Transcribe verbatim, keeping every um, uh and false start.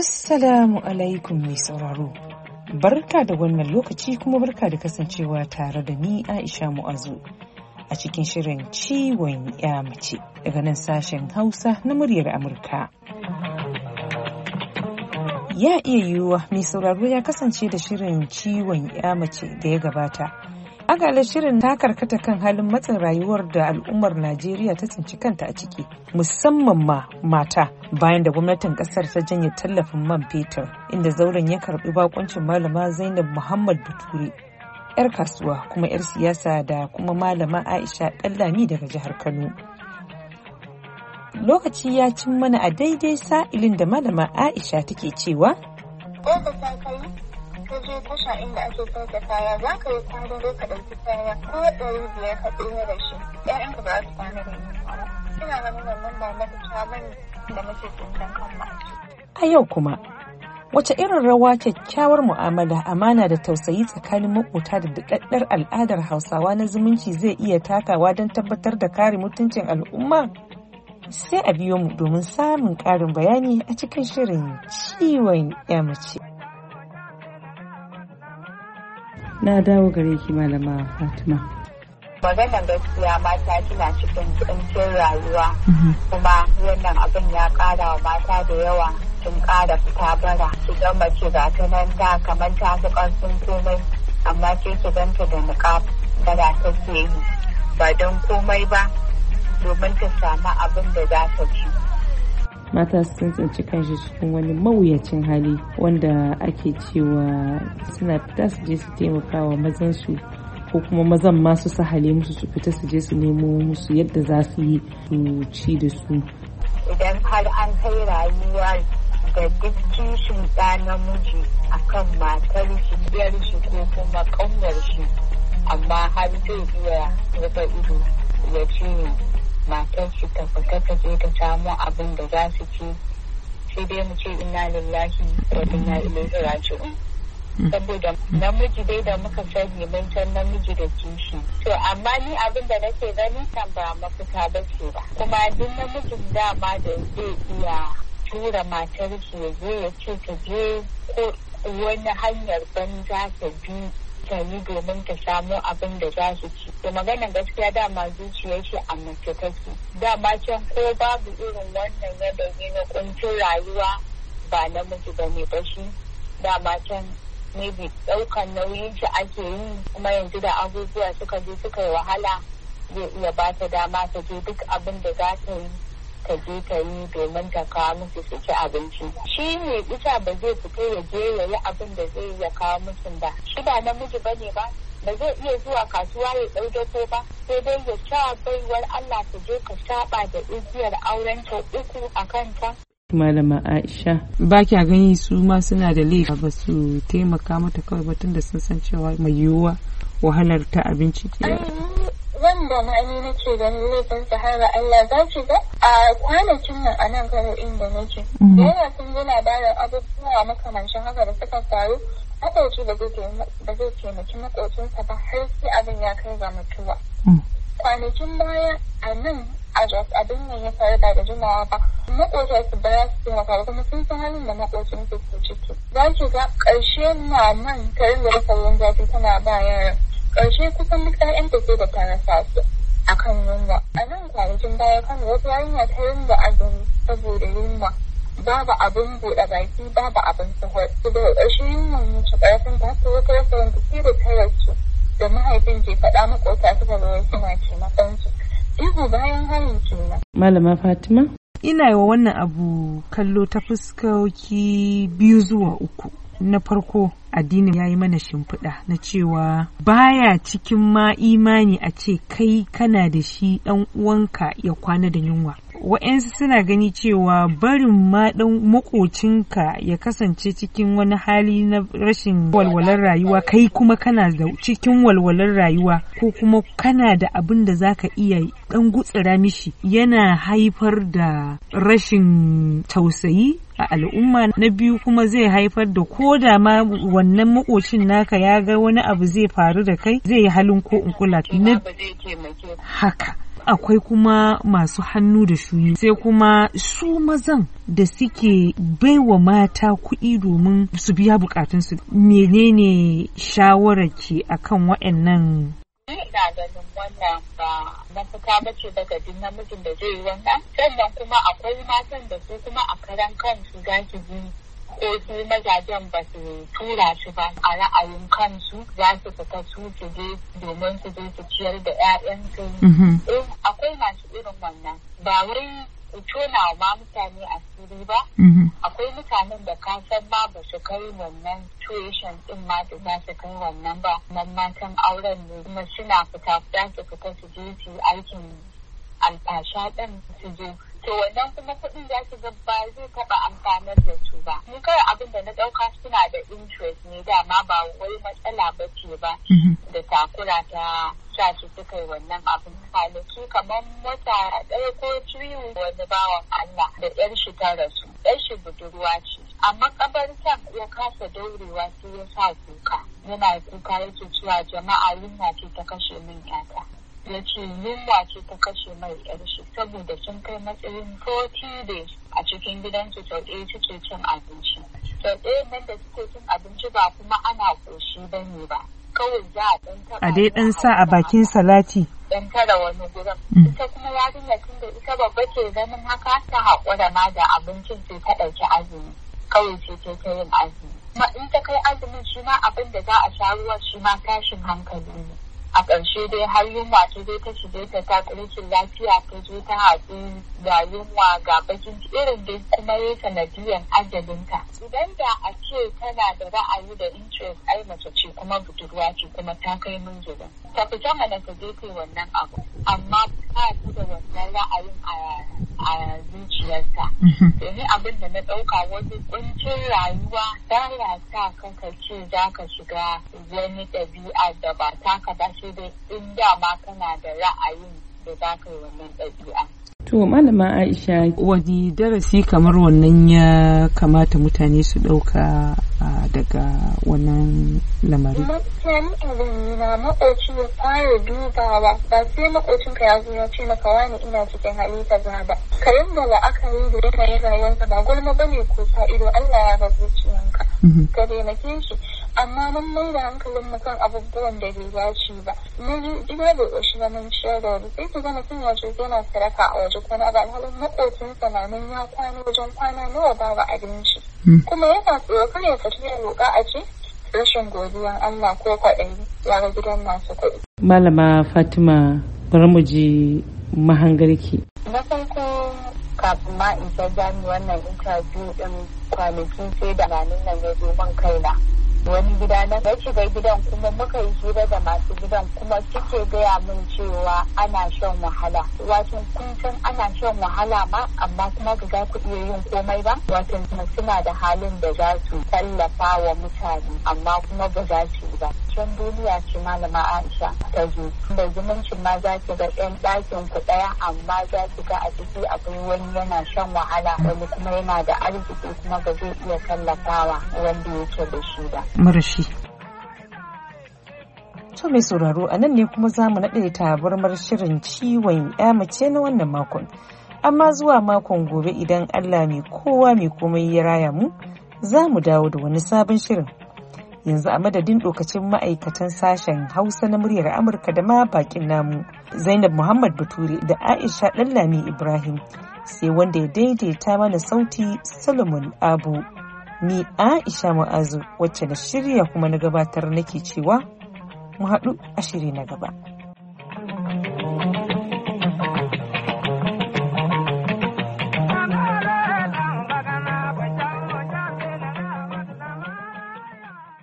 Assalamu alaikum mai sauraro. Barka da wannan lokaci kuma barka da kasancewa tare da ni Aisha Mu'azu a cikin shirin ciwon ya mace daga nan sashen Hausa na muryar Amurka. Ya iya yiwuwa mai sauraro ya kasance da shirin ciwon ya mace da ya gabata. Akalar shirin ta karkata kan halin matsin rayuwar da al'ummar Najeriya ta tsinci kanta a ciki, musamman ma mata, bayan da gwamnatin kasar ta janye tallafin man fetur, inda zauren ya karbi bakuncin malama Zainab Muhammad Bature, yar kasuwa kuma yar siyasa, da kuma malama Aisha Dallami daga jihar Kano. Lokaci ya cin mana a daidai sa'ilin da malama Aisha take cewa ka je tasha inda ake sai da kaya za ka yi kwano dai ka ɗauki kaya ko ɗari biyar ka tsira da shi ƴaƴanka ba su kwana da yunwa ba. Ina ganin wannan ba mafita bane da muke tsintan kan mace. A yau kuma wace irin rawa kyakkyawar mu'amala, amana da tausayi tsakanin maƙota da daɗaɗɗar al'adar Hausawa na zumunci zai iya takawa don tabbatar da kare mutuncin al'umma? Sai a biyo mu domin samun ƙarin bayani a cikin shirin ciwon ya mace. Na dawo gare ki malama Fatima. Maganar gaskiya mata kina cikin kuncin rayuwa kuma wannan abin ya ƙara wa mata da yawa sun ƙara fita bara. Ki ga mace ga ta nan ta kamar ta fi ƙarfin komai amma ke ki ganta da niƙab bara take yi ba don komai ba domin ta samu abin da za ta ci. Mata sun tsinci kanshi cikin wani mawuyacin hali wanda ake cewa suna fita su je su taimaka wa mazansu ko kuma mazan ma su sahale musu su fita su je su nemo musu yadda za su yi su ci da su. Idan har an kai rayuwa da duk kishin ɗa namiji akan matar shi, biyar shi ko kuma ƙaunar shi, amma har zai iya rufe ido ya ce matar shi ta fita ta je ta samu abin da za su ci, sai dai mu ce inna lillahi wa inna ilaihi raji'un. Saboda namiji dai da muka sani mun san namiji da kishi, to amma ni abin da nake gani kan ba mafita ba ce ba, kuma duk namijin dama da zai iya tura matar shi ya je ya ce ta je ko wani hanyar banza ta bi ta yi domin ta samu abin da za su ci. Da maganar gaskiya dama zuciyar shi a mace take. Dama can ko babu irin wannan yanayi na kuncin rayuwa ba namiji ba ne ba shi. Dama can maybe ɗaukan nauyin shi ake yi, kuma yanzu da abubuwa suka je suka yi wahala zai iya ba ta dama ta je duk abin da za ta yi ta je ta yi domin ta kawo musu su ci abinci. Shi ne isa ba zai fito ya je ya yi abin da zai iya kawo musu ba. Shi ba namiji ba ne ba, ba zai iya zuwa kasuwa ya ɗau dako ba, sai dai ya sha baiwar Allah ta je ka saba da igiyar auren ta uku a kanta. Malama Aisha, ba kya gani su ma suna da laifi ba su taimaka mata kawai ba tunda sun san cewa mai yiwuwa wahalar ta abinci ke. Wanda ma ni nake ganin laifin sahara Allah za ki ga a kwanakin nan a nan Kano inda nake. Da yana sun yi labarin abubuwa makamancin haka da suka faru, maƙoci ba zai taimaki maƙocinsa ba har sai abin ya kai ga mutuwa. Kwanakin baya a nan a Jos abin nan ya faru ba da jimawa ba. Maƙota su ba za su taimaka ba kuma sun san halin da maƙocin su ke ciki. Za ki ga ƙarshe na nan ta rinda rasa ruwan zafi tana ba yaran. Ƙarshe kusan duk ƴaƴan da ke da ta rasa su a kan yunwa. A nan kwanakin baya kan wata yarinya ta rinda azumi saboda yunwa. Babu abin buɗe baki, babu abin sahur. Daga ƙarshe yunwa ne ci ƙarfin ta ta wata rasa wanda ke da ta rasu da mahaifin ke faɗa maƙota suka zo suna ce matansu. Ihu bayan harin kenan. Malama Fatima? Ina yi wa wannan abu kallo ta fuskoki biyu zuwa uku. Na farko, addinin ya yi mana shimfiɗa na cewa baya cikin ma imani a ce kai kana da shi ɗan uwanka ya kwana da yunwa. Wa'yansu suna gani cewa barin ma ɗan makocinka ya kasance cikin wani hali na rashin walwalar rayuwa, kai kuma kana da cikin walwalar rayuwa ko kuma kana da abin da zaka iya ɗan gutsira mishi, yana haifar da rashin tausayi a al'umma. Na biyu kuma zai haifar da ko da ma wannan makocin naka ya ga wani abu zai faru da kai, zai yi halin ko in kula na haka. akwai kuma masu hannu da shuni, sai kuma su mazan da suke baiwa mata kuɗi domin su biya bukatunsu. Menene shawararki akan waɗannan? Ina ganin wannan ba mafita ba ce daga duk namijin da zai yi wannan. Sannan kuma akwai matan da su kuma a karan kansu za ki ji ko su mazajen ba su tura shi ba a ra'ayin kansu za su fita su su je domin su je su ciyar da 'ya'yansu. Eh akwai masu irin wannan ba wai tona ma mutane asiri ba. Akwai mutanen da ka san ma ba su kai wannan tuition din ma da za su kai wannan ba. Nan matan auren ne kuma suna fita za su fita su je su yi aikin alfasha ɗin su je. To wannan kuma kuɗin za su ga ba zai taɓa amfanar da su ba. Ni kawai abin da na ɗauka suna da interest ne dama ba wai matsala ba ce ba da takura ta sa su suka yi wannan abin. Kwanaki kamar wata ɗaya ko ciwo wani bawan Allah da ƴar shi ta rasu. Ƴar shi budurwa ce. A makabartan ya kasa daurewa sai ya sa kuka. Yana kuka yake cewa jama'a yunwa ce ta kashe min ƴata. Ya ce yunwa ce ta kashe mai yar shi saboda sun kai matsayin forty days a cikin gidansu sau ɗaya suke cin abinci. Sau ɗaya nan da suke cin abinci ba kuma ana ƙoshi ba ne ba. Kawai za a ɗan taɓa. A dai ɗan sa a bakin salati. Ɗan tara wani gurin. Ita kuma yarinya tun da ita babba ke ganin haka ta haƙura ma da abincin sai ta ɗauki azumi. Kawai sai ta ta yin azumi. Kuma in ta kai azumin shi ma abin da za a sha ruwa shi ma tashin hankali ne. A ƙarshe dai har yunwa ta dai ta shige ta ta rashin lafiya ta zo ta haɗu ga yunwa ga bakin irin dai kuma ya sanadiyan ajalinta. Idan da a ce tana da ra'ayi da interest ai mace ce kuma budurwa ce kuma ta kai munzulin. Ta fita mana ta je ta wannan abu amma ba ta da wannan ra'ayin a zuciyarta. Domin abin da na ɗauka wani kuncin rayuwa za ya sa kanka ce za ka shiga wani ɗabi'a da ba taka ba sai dai in dama kana da ra'ayin da za ka yi wannan ɗabi'a. To malama Aisha wani darasi kamar wannan ya kamata mutane su ɗauka daga wannan lamari? Mutane abin na maƙoci ya fara dubawa ba sai maƙocinka ya zo ya ce maka wani ina cikin hali kaza ba. Ka rinda la'akari da yanayin rayuwarsa ba gulma bane ko sa ido Allah ya ga zuciyanka. Ka taimake shi amma mun mai da hankalin mu kan abubuwan da bai dace ba. Mun gida da ƙoshi ba mun ciyar da wani sai ka ga mutum ya ce yana saraka a waje ko na ba alhalin maƙocinsa na nan ya kwana wajen kwana nawa babu abinci. Kuma yana tsoro kar ya fita ya roƙa a ce rashin godiyan Allah ko kwaɗayi ya ga gidan masu kuɗi. Malama Fatima bari mu ji mahangarki. Na farko kafin ma in ta jami wannan interview ɗin kwanaki sai da ranar nan ya zo man kaina. Wani gida na ya shiga gidan kuma muka yi hira da masu gidan kuma suke gaya min cewa ana shan wahala. Wato kun san ana shan wahala ma amma kuma ba za ku iya yin komai ba. Wato suna da halin da za su tallafa wa mutane amma kuma ba za su yi ba. Can duniya ce malama Aisha ta zo. Da zumuncin ma za ki ga ɗan ɗakin ku ɗaya amma za ki ga a ciki akwai wani yana shan wahala wani kuma yana da arziki kuma ba zai iya tallafawa wanda yake da shi ba. Marashi. To mai sauraro a nan ne kuma za mu naɗe tabarmar shirin ciwon ya mace na wannan makon. Amma zuwa makon gobe idan Allah mai kowa mai komai ya raya mu, za mu dawo da wani sabon shirin. Yanzu a madadin ɗokacin ma'aikatan sashen Hausa na muryar Amurka da ma bakin namu, Zainab Muhammad Bature da Aisha Ɗanlami Ibrahim, sai wanda ya daidaita mana sauti Solomon Abu. Ni Aisha Mu'azu wacce na shirya kuma na gabatar nake cewa mu haɗu a shiri na gaba.